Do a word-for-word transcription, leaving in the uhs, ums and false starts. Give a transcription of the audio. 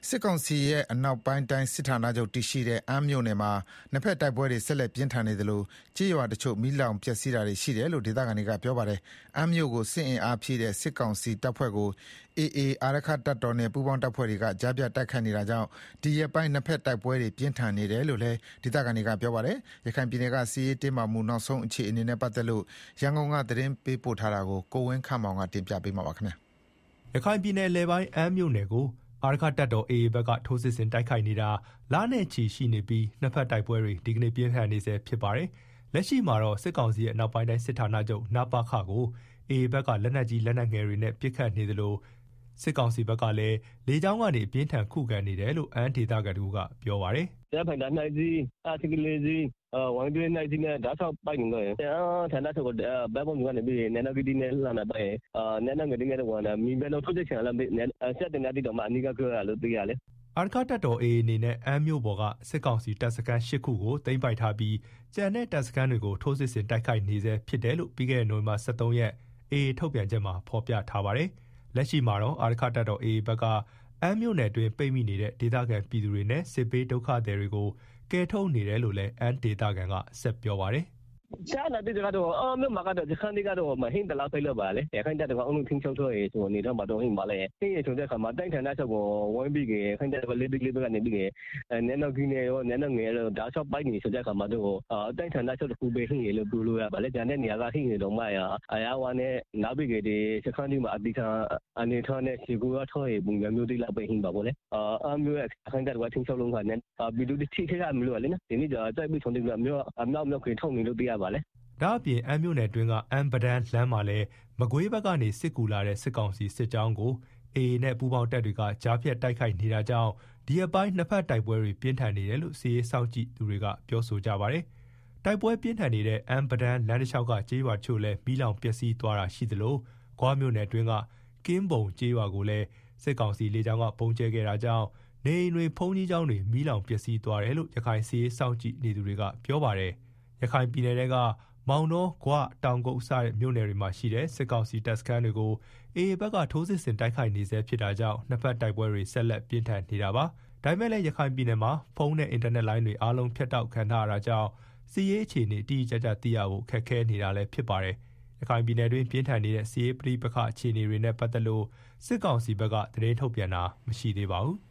စစ်ကောင်စီရဲ့အနောက်ပိုင်းတိုင်းစစ်ဌာနချုပ်တည်ရှိတဲ့အမ်းမြို့နယ်မှာနှစ်ဖက်တိုက်ပွဲတွေဆက်လက်ပြင်းထန်နေသလိုကြေးရွာတချို့မီးလောင်ပျက်စီးတာတွေရှိတယ်လို့ဒေသခံတွေကပြောပါတယ်။အမ်းမြို့ကိုစစ်အင်အားဖြည့်တဲ့စစ်ကောင်စီတပ်ဖွဲ့ကို အေအေ အာရက္ခတပ်တော်နဲ့ပူးပေါင်းတပ်ဖွဲ့တွေကကြားပြတ်တိုက်ခိုက်နေတာကြောင့်ဒီရက်ပိုင်းနှစ်ဖက်တိုက်ပွဲတွေပြင်းထန်နေတယ်လို့လည်းဒေသခံတွေကပြောပါတယ်။ရခိုင်ပြည်နယ်ကစစ်ရေးတင်းမာမှုနောက်ဆုံးအခြေအနေနဲ့ပတ်သက်လို့ရန်ကုန်ကသတင်းပေးပို့ထားတာကိုကိုဝင်းခန့်မောင်ကတင်ပြပေးမှာပါခင်ဗျာ။ရခိုင်ပြည်နယ်လယ်ပိုင်းအမ်းမြို့နယ်ကိုအာရက္ခတပ်တော် အေအေ ဘက်ကထိုးစစ်ဆင်တိုက်ခိုက်နေတာလနဲ့ချီရှိနေပြီးနှစ်ဖက်တိုက်ပွဲတွေဒီကနေ့ပြင်းထန်နေဆဲဖြစ်ပါတယ်။လက်ရှိမှာတော့စစ်ကောင်စီရဲ့အနောက်ပိုင်းတိုင်းစစ်ဌာနချုပ်နပခကို အေအေ ဘက်ကလက်နက်ကြီးလက်နက်ငယ်တွေနဲ့ပစ်ခတ်နေသလိုစစ်ကောင်စီဘက်ကလည်းလေကြောင်းကနေအပြင်းထန်ခုခံနေတယ်လို့အမ်းဒေသခံတို့ကပြောပါတယ်။ကျဖိုင်တာနိုင်စီအာတိကလေးစီဝန်တွင်းနိုင်စီနဲ့ဓာတ်ဆောက်ပိုက်နေတော့ဌာနချုပ်ကဘက်ပုံကနေပြီးနန်းနဂီနဲ့လာနေပိုင်နန်းနဂီနဲ့တော့မီဘယ်လိုထုတ်ချက်ချင်လဲဆက်တင်တဲ့တော့မှအနိကပြောရလို့သိရလေအာရက္ခတပ်တော် အေအေ အနေနဲ့အမ်းမြို့ပေါ်ကစစ်ကောင်စီတပ်စခန်း၈ခုကိုသိမ်းပိုက်ထားပြီးကျန်တဲ့တပ်စခန်းတွေကိုထိုးစစ်ဆင်တိုက်ခိုက်နေဆဲဖြစ်တယ်လို့ပြီးခဲ့တဲ့နိုဝင်ဘာ၁၃ရက်အေအေထုတ်ပြန်ချက်မှာဖော်ပြထားပါတယ်။လက်ရှိမှာတော့အာရက္ခတပ်တော် အေအေ ဘက်ကအမ်းမြို့နယ်အတွင်းပိတ်မိနေတဲ့ဒေသခံပြည်သူတွေနဲ့စစ်ပေးဒုက္ခသည်တွေကိုကယ်ထုတ်နေတယ်လို့လည်းအမ်းဒေသခံကဆက်ပြောပါတယ်။ရှားလာတဲ့ကတော့အမျိုးမှာကတော့ဒီခန်းလေးကတော့မဟင်းတလားဖိလို့ပါလေခိုင်တဲ့ကအုံလုံးထင်းချုပ်ထွက်ရေဆိုနေတော့မတော့ဟင်းပါလေဟင်းရချုံတဲ့ခါမှာတိုက်ထန်တဲ့ချက်ကိုဝိုင်းပြီးခိုင်တဲ့ကလေးပြီးလေးကနေပြီးနန်းတော်ကြီးနေရောနန်းတော်ငယ်ရောဓာတ်ဆောက်ပိုက်နေဆိုတဲ့ခါမှာတော့တိုက်ထန်တဲ့ချက်တစ်ခုပဲဟင်းရလို့ပြောလို့ရပါလေကျန်တဲ့နေရာကဟင်းရတော့မှရအရာဝါနဲ့နားပြီးကြတဲ့စခန်းကြီးမှာအတိခံအနေထားနဲ့စီကူရထော်ရေပုံမျိုးတွေလောက်ပဲဟင်းပါပေါ့လေအမျိုးခိုင်တဲ့ကထင်းချုပ်လုံးကနဲ့ဘီဒူတိထိထိရမလို့လေနော်ဒီနေ့ကျတိုက်ပြီးထုံတယ်မျိုးအနောက်မြောက်ခေထုံနေလို့ပြရပါလေဒါအပြင်အမ်းမြို့နယ်တွင်းကအမ်းပဒန်းလမ်းမှာလည်းမကွေးဘက်ကနေစစ်ကူလာတဲ့စစ်ကောင်စီစစ်ကြောင်းကိုအေအေနဲ့ပူးပေါင်းတပ်တွေကကြားဖြတ်တိုက်ခိုက်နေတာကြောင့်ဒီအပိုင်းနှစ်ဖက်တိုက်ပွဲတွေပြင်းထန်နေတယ်လို့စီရေးစောင့်ကြည့်သူတွေကပြောဆိုကြပါတယ်။တိုက်ပွဲပြင်းထန်နေတဲ့အမ်းပဒန်းလမ်းတစ်လျှောက်ကကျေးရွာချို့လည်းမီးလောင်ပျက်စီးသွားတာရှိသလိုဂွားမြို့နယ်တွင်းကကင်းပုံကျေးရွာကိုလည်းစစ်ကောင်စီလေကြောင်းကပုံကျဲခဲ့တာကြောင့်နေအိမ်တွေဖုံးကြီးကျောင်းတွေမီးလောင်ပျက်စီးသွားတယ်လို့ရခိုင်စီရေးစောင့်ကြည့်နေသူတွေကပြောပါတယ်။ရခိုင်ပြည်နယ်ကမောင်နှောဂွတောင်ကုတ်စတဲ့မြို့နယ်တွေမှာရှိတဲ့စစ်ကောင်စီတပ်စခန်းတွေကိုအေအေဘက်ကထိုးစစ်ဆင်တိုက်ခိုက်နေဆဲဖြစ်တာကြောင့်နှစ်ဖက်တိုက်ပွဲတွေဆက်လက်ပြင်းထန်နေတာပါ။ဒါပေမဲ့လည်းရခိုင်ပြည်နယ်မှာဖုန်းနဲ့အင်တာနက်လိုင်းတွေအားလုံးဖြတ်တောက်ခံထားရတာကြောင့်စီးရေးအခြေအနေတိကျကျသိရဖို့ခက်ခဲနေတာလည်းဖြစ်ပါတယ်။ရခိုင်ပြည်နယ်တွင်းပြင်းထန်နေတဲ့စီးရေးပဋိပက္ခအခြေအနေတွေနဲ့ပတ်သက်လို့စစ်ကောင်စီဘက်ကသတင်းထုတ်ပြန်တာမရှိသေးပါဘူး။